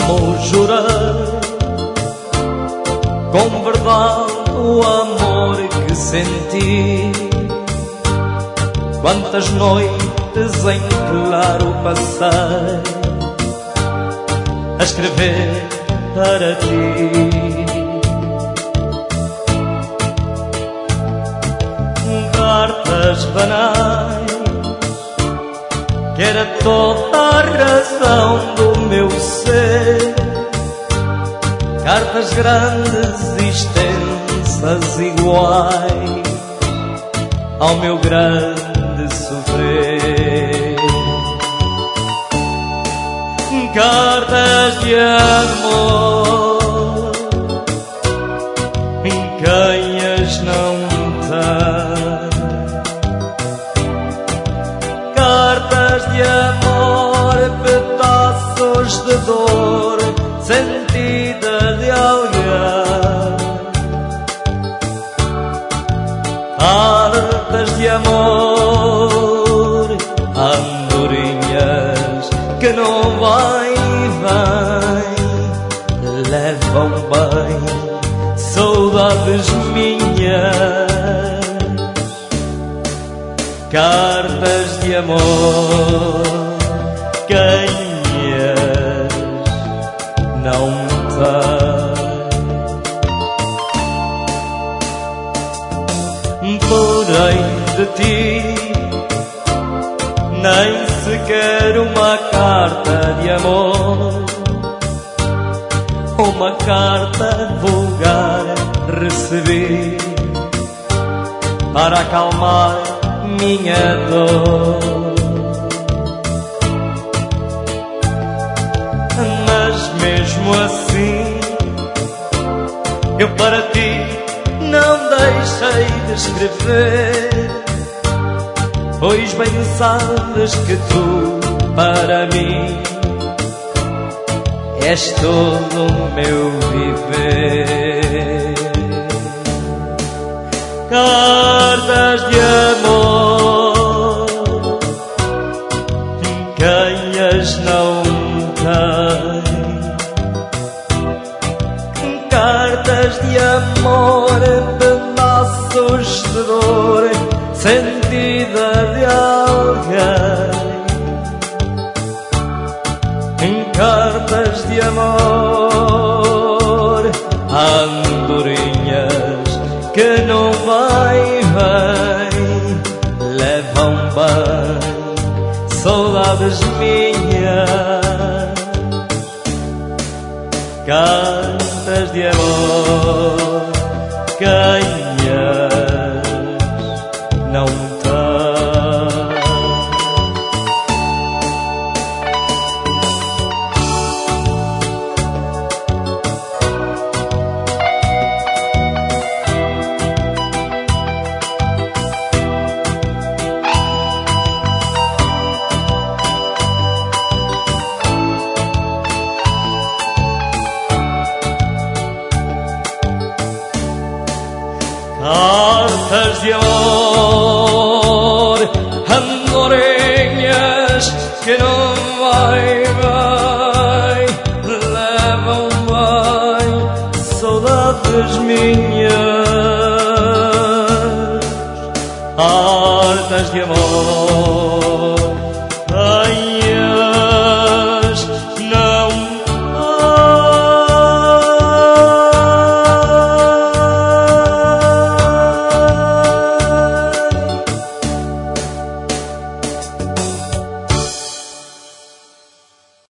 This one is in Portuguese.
como jurei, com verdade o amor que senti. Quantas noites em claro passei a escrever para ti. Cartas banais, que era toda a razão do meu ser. Cartas grandes e extensas iguais ao meu grande sofrer. Cartas de amor, quem as não tem. Cartas de amor, pedaços de dor sentida de alguém. Cartas de amor, andorinhas que não vai e vem, levam bem saudades minhas. Cartas de amor, quem as não tem. Porém de ti nem sequer uma carta de amor, uma carta vulgar recebi para acalmar minha dor. Mas mesmo assim eu para ti não deixei de escrever, pois bem sabes que tu para mim és todo o meu viver. Cartas de amor, quem as não tem. Cartas de amor, pedaços de dor sentida de alguém. Cartas de amor, andorinhas que não vai e vem, levam bem saudades minhas. Cartas de amor, quem as não tem. Cartas de amor, andorinhas que não vai bem, levam bem saudades minhas. Cartas de amor,